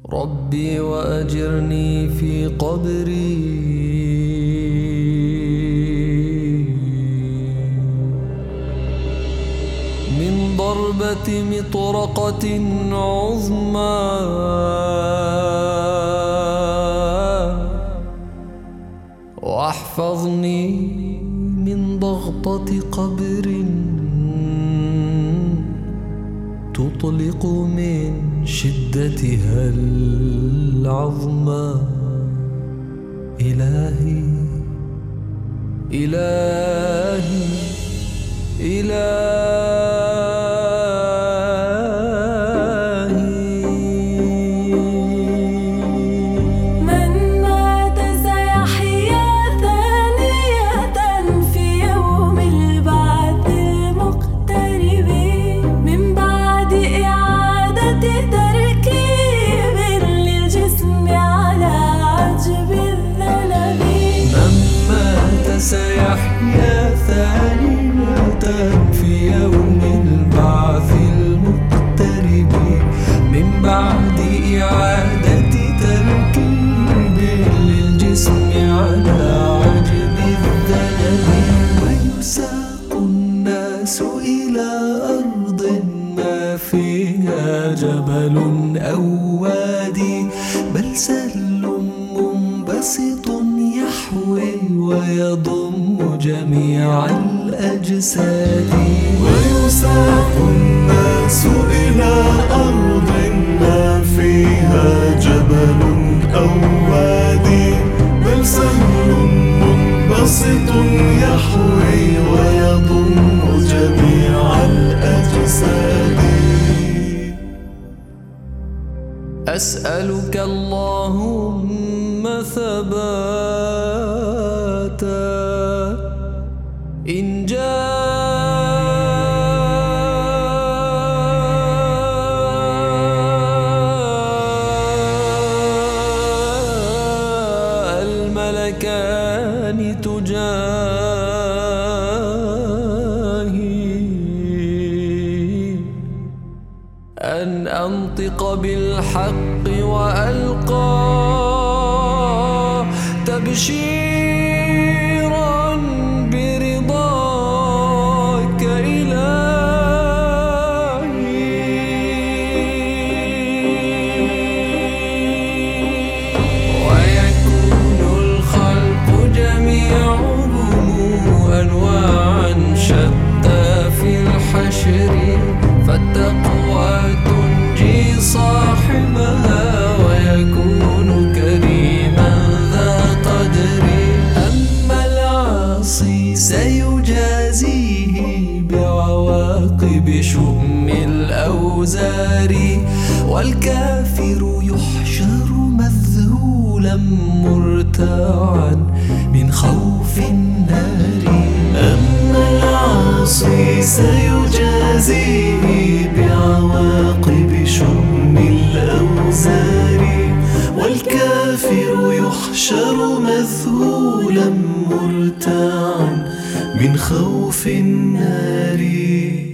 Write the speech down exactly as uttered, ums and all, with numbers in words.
ربي وأجرني في قبري من ضربة مطرقة عظمى واحفظني من ضغطة قبر تطلق من شدتها العظمى. إلهي إلهي إلهي سيحيا ثانية في يوم البعث المقترب من بعد إعادة تركيب للجسم على عجب الذنب. ويساق الناس إلى أرض ما فيها جبل أو وادي، بل سهل منبسط يحوي ويضم جميع الأجساد. ويساق الناس إلى أرض ما فيها جبل أو وادي، بل سهل منبسط يحوي ويضم جميع الأجساد. أسألك اللهم ثباتا إن جاء الملكان تجاهي أن أنطق بالحق وألقى تبشيرا برضاك إلهي. ويكون الخلق جميعهم أنواعا شتى في الحشر، فالتقوى تنجي صاحبها ويكون كريما ذا قدر. أما العاصي سيجازيه بعواقب شؤم الأوزار، والكافر يحشر مذهولا مرتاعا من خوف النار. أما العاصي سيجازيه بعواقب شؤم الأوزار، والكافر يحشر مذهولا مرتاعا من خوف النار.